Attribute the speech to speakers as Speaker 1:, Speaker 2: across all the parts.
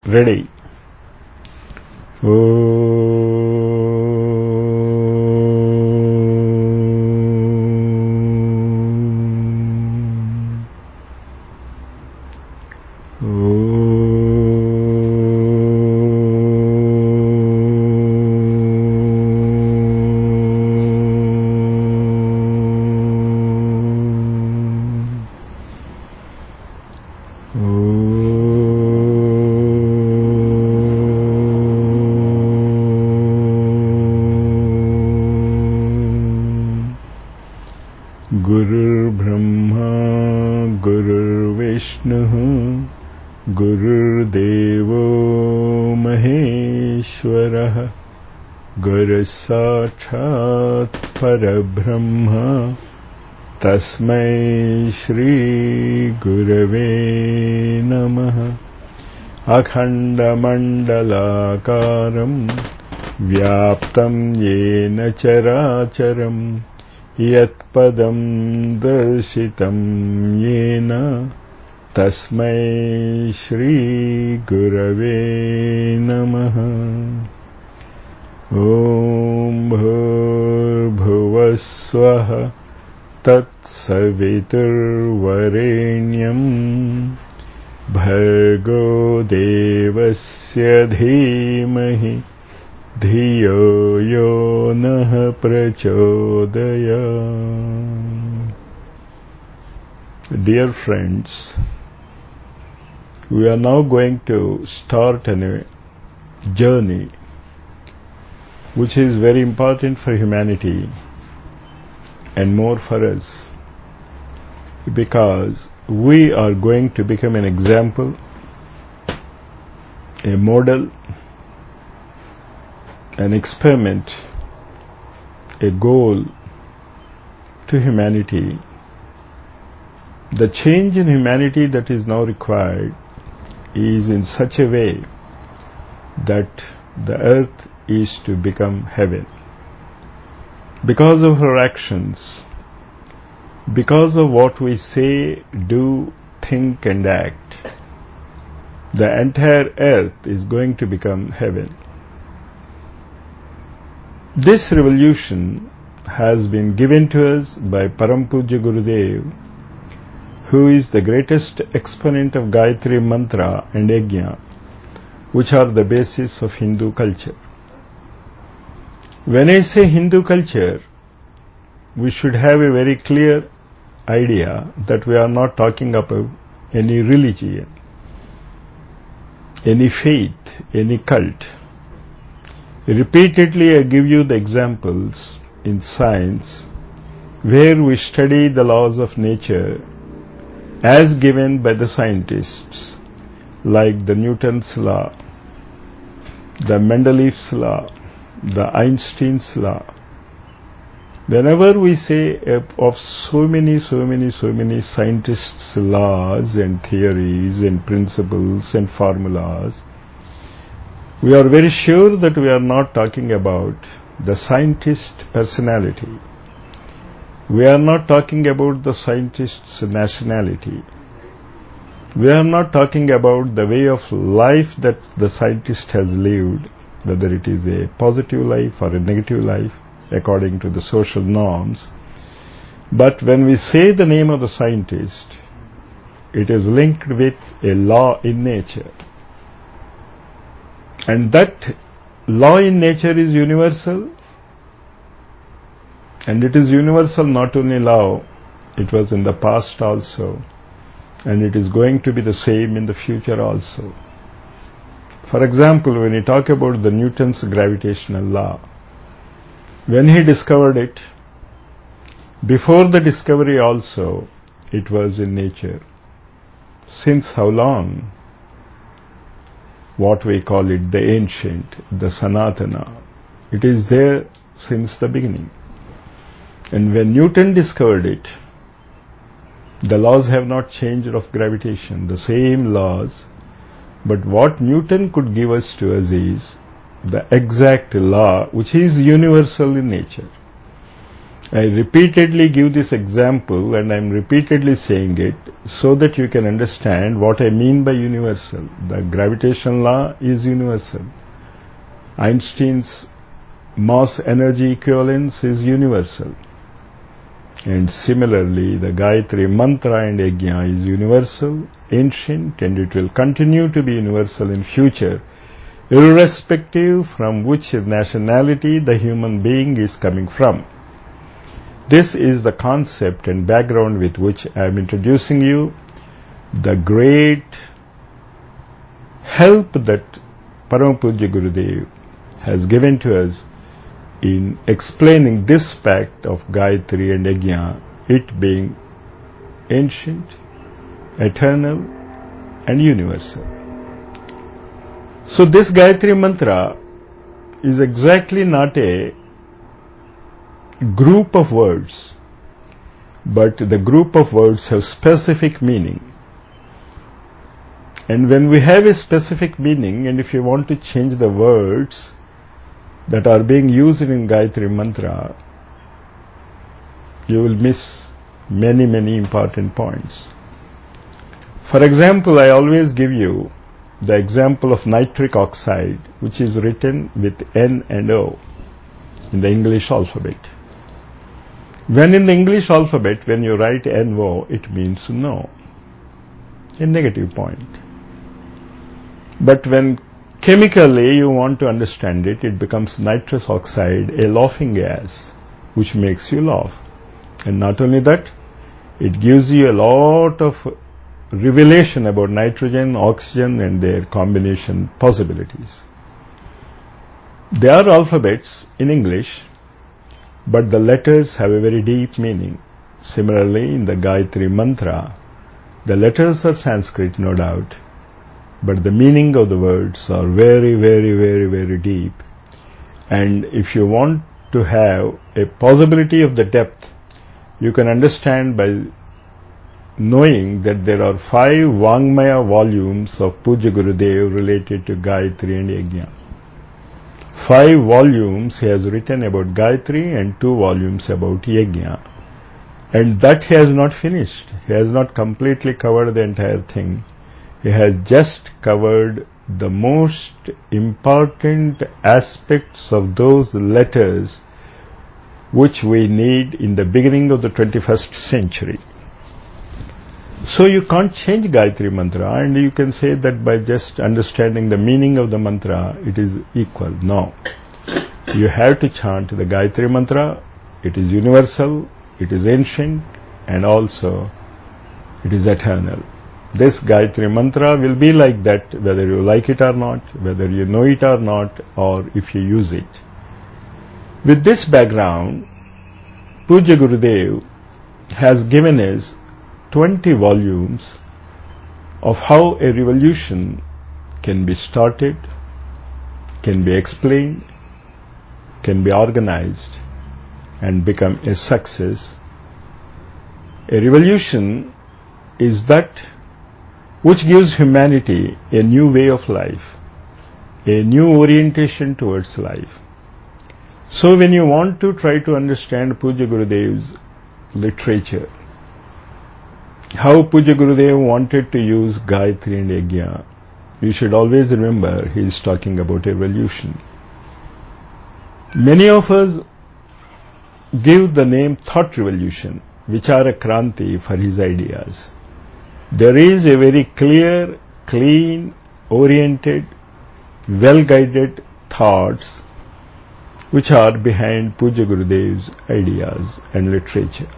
Speaker 1: Ready? Gurur Brahma, Gurur Vishnu, Gurur Devo Maheshwarah, Guru Sakshat Parabrahma, Tasmai Shri Gurave Namaha. Akhanda Mandalakaram Vyaptam Yena Characharam Yatpadam Darshitam Yena Tasmai Shri Gurave Namaha. Om Bhuvaswaha Tat Savitur Varenyam Bhargo Devasya Dhimahi Dhiyo Yo Nah Prachodaya. Dear friends, we are now going to start a journey which is very important for humanity and more for us, because we are going to become an example, a model, an experiment, a goal to humanity. The change in humanity that is now required is in such a way that the earth is to become heaven. Because of our actions, because of what we say, do, think and act, the entire earth is going to become heaven. This revolution has been given to us by Param Pujya Gurudev, who is the greatest exponent of Gayatri Mantra and Yajna, which are the basis of Hindu culture. When I say Hindu culture, we should have a very clear idea that we are not talking about any religion, any faith, any cult. Repeatedly I give you the examples in science where we study the laws of nature as given by the scientists, like the Newton's law, the Mendeleev's law, the Einstein's law. Whenever we say of so many scientists' laws and theories and principles and formulas, we are very sure that we are not talking about the scientist personality. We are not talking about the scientist's nationality. We are not talking about the way of life that the scientist has lived, whether it is a positive life or a negative life, according to the social norms. But when we say the name of the scientist, it is linked with a law in nature. And that law in nature is universal. And it is universal not only now, it was in the past also. And it is going to be the same in the future also. For example, when you talk about the Newton's gravitational law, when he discovered it, before the discovery also, it was in nature. Since how long? What we call it, the ancient, the Sanatana. It is there since the beginning. And when Newton discovered it, the laws have not changed of gravitation, the same laws. But what Newton could give us to us is the exact law which is universal in nature. I repeatedly give this example, and I'm repeatedly saying it so that you can understand what I mean by universal. The gravitational law is universal. Einstein's mass energy equivalence is universal. And similarly, the Gayatri Mantra and Yajna is universal, ancient, and it will continue to be universal in future, irrespective from which nationality the human being is coming from. This is the concept and background with which I am introducing you the great help that Parama Pujya Gurudev has given to us in explaining this fact of Gayatri and Yajna, it being ancient, eternal, and universal. So this Gayatri Mantra is exactly not a group of words, but the group of words have specific meaning. And when we have a specific meaning, and if you want to change the words that are being used in Gayatri Mantra, you will miss many important points. For example, I always give you the example of nitric oxide, which is written with N and O in the English alphabet. When in the English alphabet, when you write NO, it means no, a negative point. But when chemically you want to understand it, it becomes nitrous oxide, a laughing gas, which makes you laugh. And not only that, it gives you a lot of revelation about nitrogen, oxygen, and their combination possibilities. There are alphabets in English, but the letters have a very deep meaning. Similarly, in the Gayatri Mantra, the letters are Sanskrit, no doubt, but the meaning of the words are very deep. And if you want to have a possibility of the depth, you can understand by knowing that there are 5 Vangmaya volumes of Pujya Gurudev related to Gayatri and Yajna. 5 volumes he has written about Gayatri and 2 volumes about Yajna. And that he has not finished. He has not completely covered the entire thing. He has just covered the most important aspects of those letters which we need in the beginning of the 21st century. So you can't change Gayatri Mantra, and you can say that by just understanding the meaning of the mantra, it is equal. No. You have to chant the Gayatri Mantra. It is universal, it is ancient, and also it is eternal. This Gayatri Mantra will be like that whether you like it or not, whether you know it or not, or if you use it. With this background, Pujya Gurudev has given us 20 volumes of how a revolution can be started, can be explained, can be organized, and become a success. A revolution is that which gives humanity a new way of life, a new orientation towards life. So when you want to try to understand Pujya Gurudev's literature, how Pujya Gurudev wanted to use Gayatri and Yajna, you should always remember he is talking about a revolution. Many of us give the name thought revolution, Vichara Kranti, for his ideas. There is a very clear, clean, oriented, well-guided thoughts which are behind Pujya Gurudev's ideas and literature.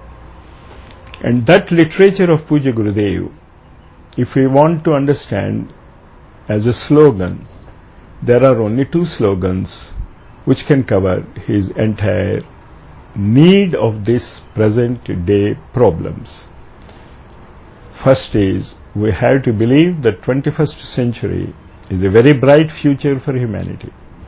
Speaker 1: And that literature of Pujya Gurudev, if we want to understand as a slogan, there are only 2 slogans which can cover his entire need of this present day problems. First is, we have to believe that 21st century is a very bright future for humanity.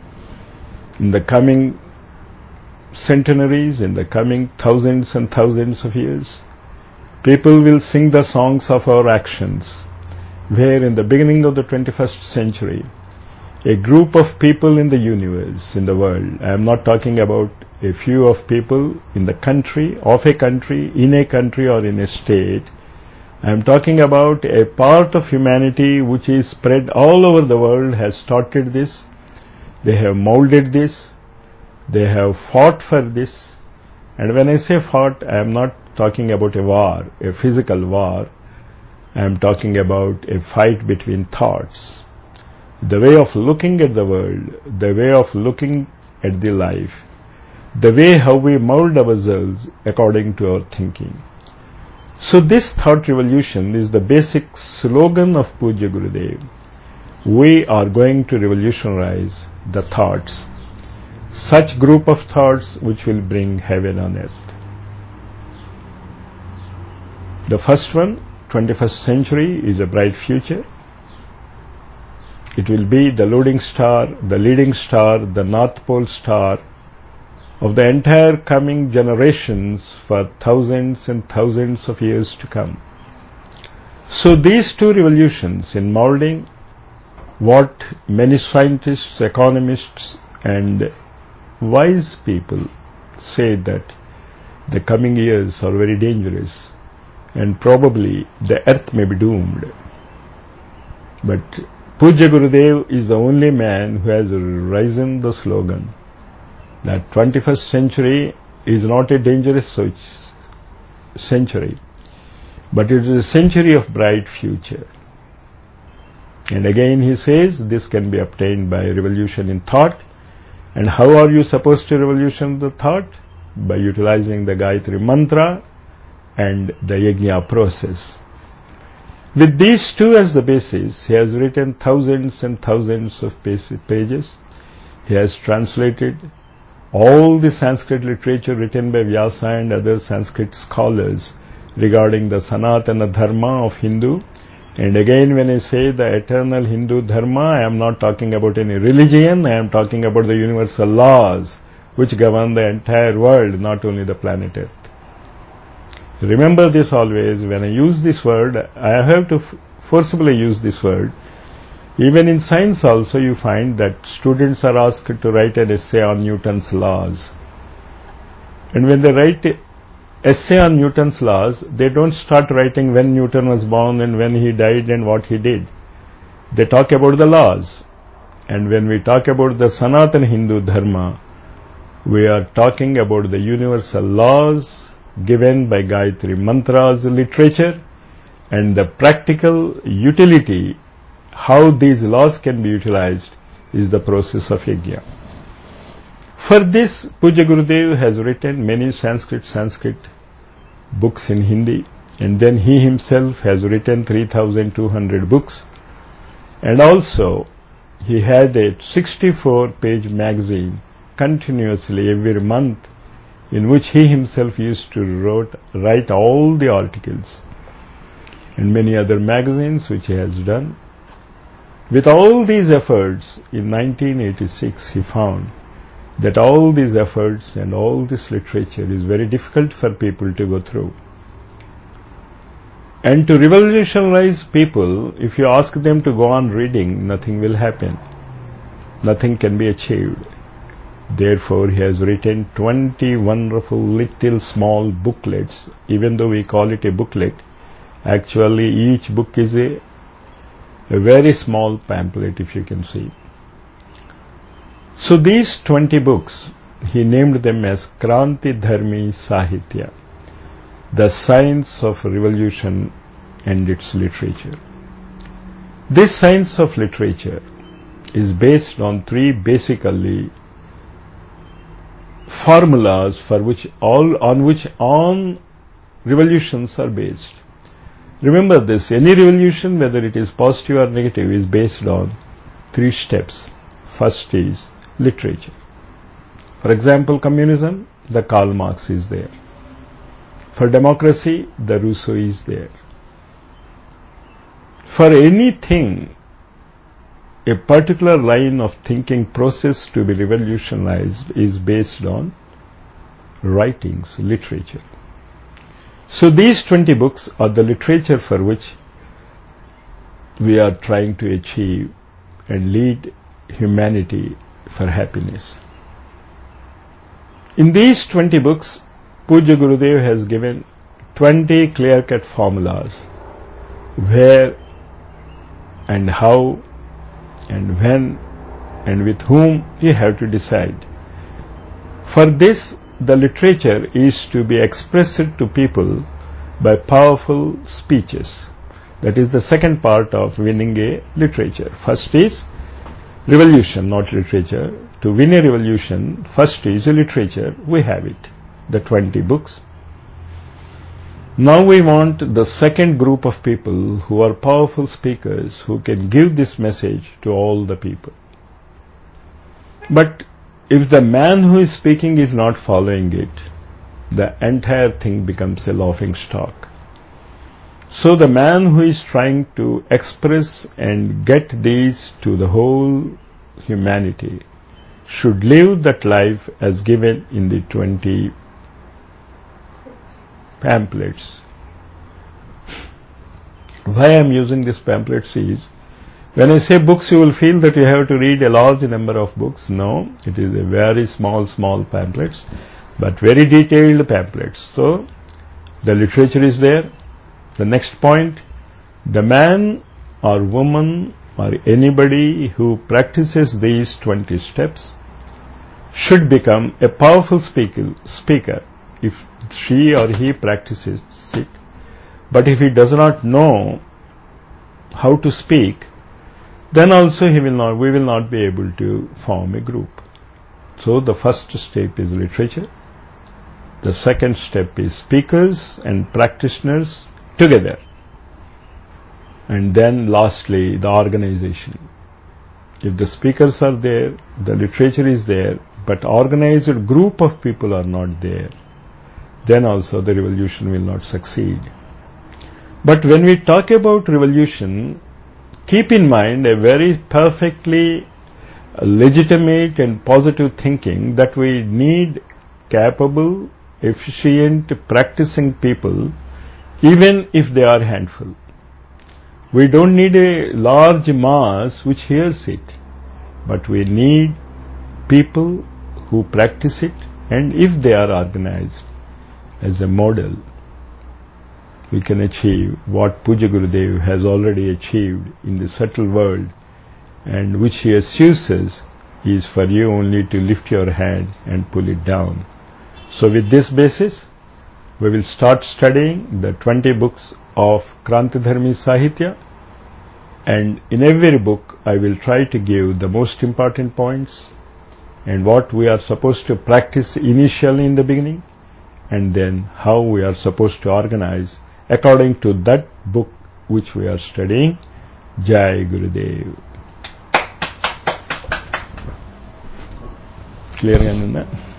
Speaker 1: In the coming centenaries, in the coming thousands and thousands of years, people will sing the songs of our actions, where in the beginning of the 21st century, a group of people in the universe, in the world. I am not talking about a few of people in the country, of a country, in a country or in a state. I am talking about a part of humanity which is spread all over the world, has started this. They have molded this. They have fought for this. And when I say fought, I am not talking about a war, a physical war. I am talking about a fight between thoughts. The way of looking at the world, the way of looking at the life, the way how we mold ourselves according to our thinking. So this thought revolution is the basic slogan of Pujya Gurudev. We are going to revolutionize the thoughts, such group of thoughts which will bring heaven on earth. The first one, 21st century, is a bright future. It will be the leading star, the North Pole star of the entire coming generations for thousands and thousands of years to come. So these two revolutions in molding what many scientists, economists and wise people say that the coming years are very dangerous and probably the earth may be doomed. But Pujya Gurudev is the only man who has risen the slogan that 21st century is not a dangerous century, but it is a century of bright future. And again he says this can be obtained by revolution in thought. And how are you supposed to revolution the thought? By utilizing the Gayatri Mantra and the Yajna process. With these two as the basis, he has written thousands and thousands of pages. He has translated all the Sanskrit literature written by Vyasa and other Sanskrit scholars regarding the Sanatana Dharma of Hindu. And again, when I say the eternal Hindu Dharma, I am not talking about any religion, I am talking about the universal laws which govern the entire world, not only the planet Earth. Remember this always. When I use this word, I have to forcibly use this word. Even in science also you find that students are asked to write an essay on Newton's laws. And when they write an essay on Newton's laws, they don't start writing when Newton was born and when he died and what he did. They talk about the laws. And when we talk about the Sanatana Hindu Dharma, we are talking about the universal laws given by Gayatri Mantra's literature and the practical utility, how these laws can be utilized, is the process of Yajna. For this, Pujya Gurudev has written many Sanskrit books in Hindi, and then he himself has written 3,200 books, and also he had a 64-page magazine continuously every month in which he himself used to write all the articles, and many other magazines which he has done. With all these efforts, in 1986 he found that all these efforts and all this literature is very difficult for people to go through. And to revolutionize people, if you ask them to go on reading, nothing will happen. Nothing can be achieved. Therefore, he has written 20 wonderful little small booklets. Even though we call it a booklet, actually each book is a very small pamphlet, if you can see. So these 20 books, he named them as Kranti Dharmi Sahitya, the science of revolution and its literature. This science of literature is based on three basically formulas on which all revolutions are based. Remember this, any revolution, whether it is positive or negative, is based on three steps. First is literature. For example, communism, the Karl Marx is there. For democracy, the Rousseau is there. For anything, a particular line of thinking process to be revolutionized is based on writings, literature. So these 20 books are the literature for which we are trying to achieve and lead humanity for happiness. In these 20 books, Pujya Gurudev has given 20 clear-cut formulas where and how and when and with whom you have to decide. For this, the literature is to be expressed to people by powerful speeches. That is the second part of winning a literature. First is revolution, not literature. To win a revolution, first is a literature. We have it, the 20 books. Now we want the second group of people who are powerful speakers who can give this message to all the people. But if the man who is speaking is not following it, the entire thing becomes a laughing stock. So the man who is trying to express and get these to the whole humanity should live that life as given in the 20 pamphlets. Why I am using these pamphlets is, when I say books, you will feel that you have to read a large number of books. No, it is a very small pamphlets, but very detailed pamphlets. So the literature is there. The next point, the man or woman or anybody who practices these 20 steps should become a powerful speaker if she or he practices it. But if he does not know how to speak, then also we will not be able to form a group. So the first step is literature. The second step is speakers and practitioners together. And then lastly, the organization. If the speakers are there, the literature is there, but organized group of people are not there, then also the revolution will not succeed. But when we talk about revolution, keep in mind a very perfectly legitimate and positive thinking that we need capable, efficient, practicing people, even if they are handful. We don't need a large mass which hears it, but we need people who practice it, and if they are organized as a model, we can achieve what Pujya Gurudev has already achieved in the subtle world, and which he assumes is for you only to lift your hand and pull it down. So with this basis, we will start studying the 20 books of Krantidharmi Sahitya, and in every book I will try to give the most important points and what we are supposed to practice initially in the beginning, and then how we are supposed to organize according to that book which we are studying. Jai Gurudev. Clear, Ananda?